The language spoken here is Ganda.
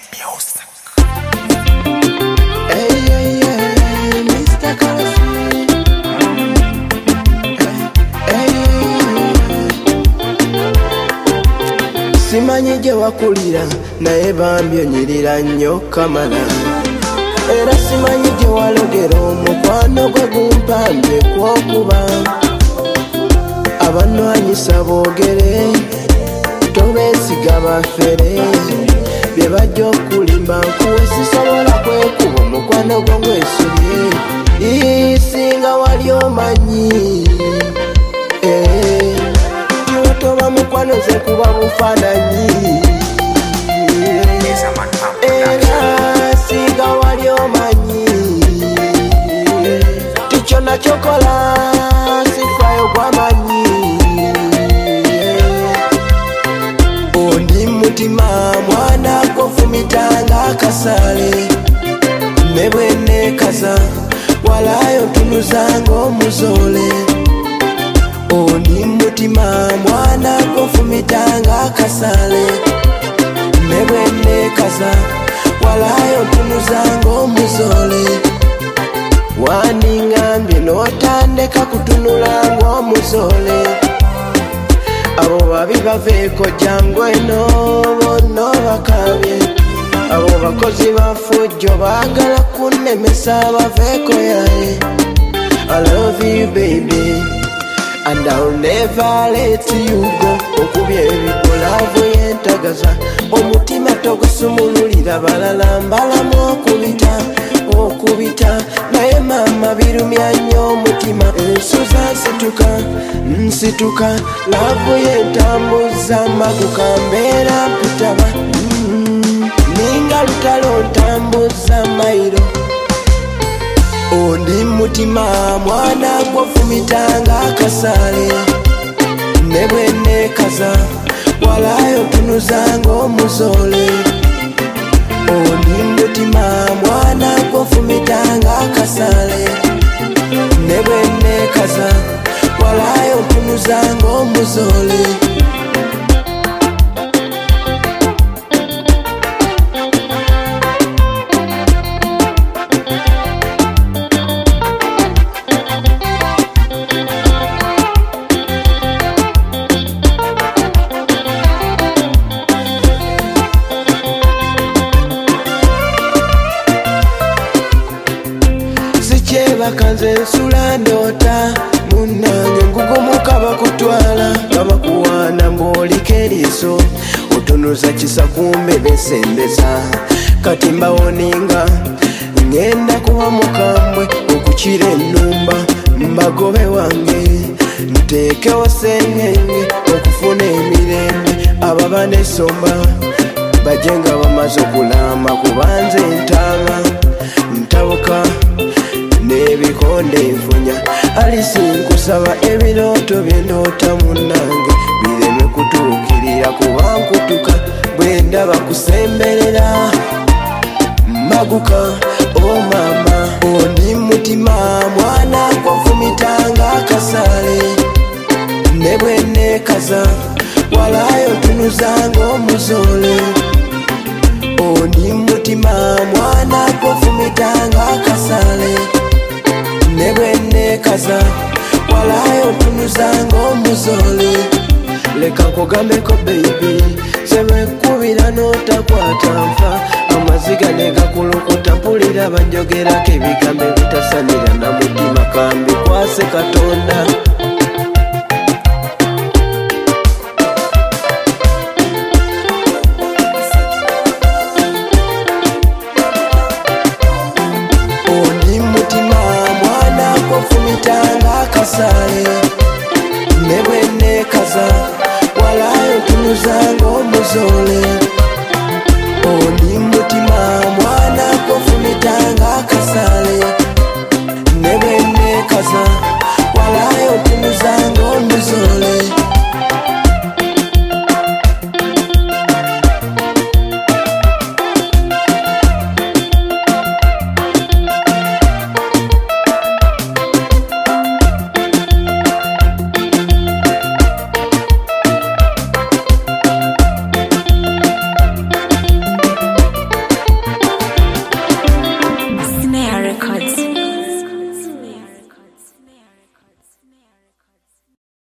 Mr. Karasi. Simanyi gye wakulira naye bambi onyirira nnyo kamala, era simanyi gye walogera omukwano gwe gumpambye kwokuba abanwanyisa boogere tobeesiga bafere bye bajja okulimba nkuwe sisobola kwekuba omukwano gwo gwesibye singa wali omanyi toba mukwano ze kuba bufaananyi era singa wali omanyi tikyo nakyokola sifayo gwamanyi ondi mutima mwana gwofumitanga akasale ne bwenekaza walayo tunuzanga omuzole ondi mutima mwana gwofumitanga akasale ne bwenekaza walayo tunuzanga omuzole wandingambye n'otandika kutunulanga omuzole abo babi baveeko jangu eno bonna bakabye abo bakozi bafujjo baagala kunnemesa baveeko yaye I love you baby and I'll never let you go. Okubye ebikolavu yentagaza omutima togusumululira balala mbalamu okubita naye mama birumya nnyo omutima ensuza nsituka laavu yentambuza maguka mbeera mpitaba ninga lutalo ntambuza mayiro ondi mutima mwana gwofumitanga akasale ne bwenekaza walayo tunuzanga omuzole ondi mutima mwana gwofumitanga akasale ne bwenekaza walayo tunuzanga omuzole bakanze nsula ndoota munnange ngugumuka bakutwala babakuwaana mb'oliko eriiso otunuza kisa kumbe besembeza kati mbawoninga ngenda kuba mukambwe okukira ennumba mbagobe wange nteekewo sengenge okufuna emirembe ababa n'essomba bajje nga bamaze okulama kubanze ntabuka nebikonde nfunya alisi nkusaba ebirooto byendoota munnange bireme kutuukirira kuba nkutuka bwe ndaba kusemberera maguka o mama ondi mutima mwana gwofumitanga akasale ne bwenekaza walayo tunuzanga omuzole ondi mutima mwana gwofumitanga akasale ne bwenekaza walayo tunuzanga omuzole leka nkugambeko baby sebwekubira n'otakwata nfa amaziga negakulukuta mpulira banjogerako ebigambo ebitasanira na mutima kambi kwase Katonda